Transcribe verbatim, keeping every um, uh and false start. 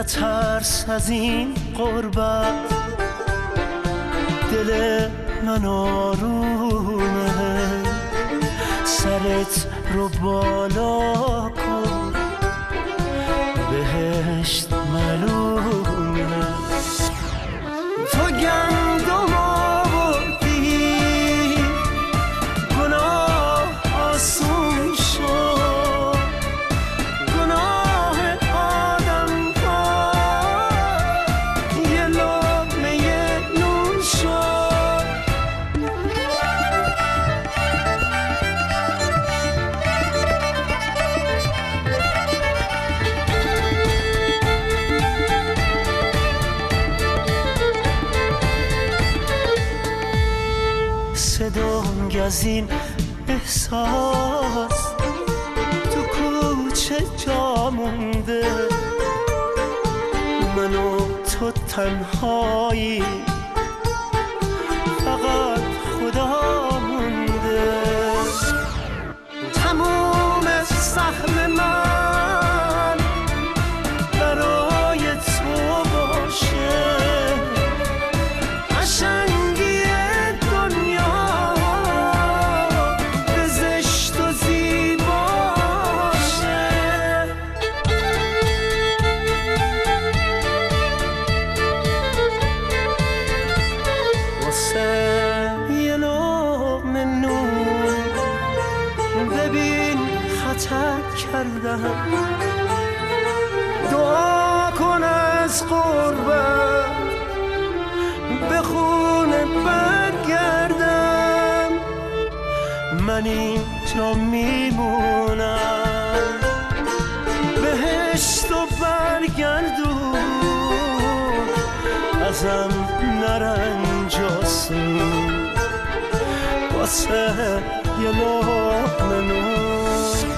نترس از این غربت، دل من آرومه، سرت رو بالا کن، بهشت معلومه. تو گندم آوردی گناه آسون شد، گناه آدم ها یه لقمه نون شد. صدام از این احساس تو کوچه جا مونده، من و تو تنهایی، فقط خدا مونده. تموم سهم من برای تو باشه، قشنگی دنیا به زشت و زیباشه. واسه یه لقمه نون ببین خطر کردم، دعا کن از قربت به خونه برگردم. من اینجا میمونم، بهشت و برگردون، ازم نرنجاسون واسه یه لقمه نون.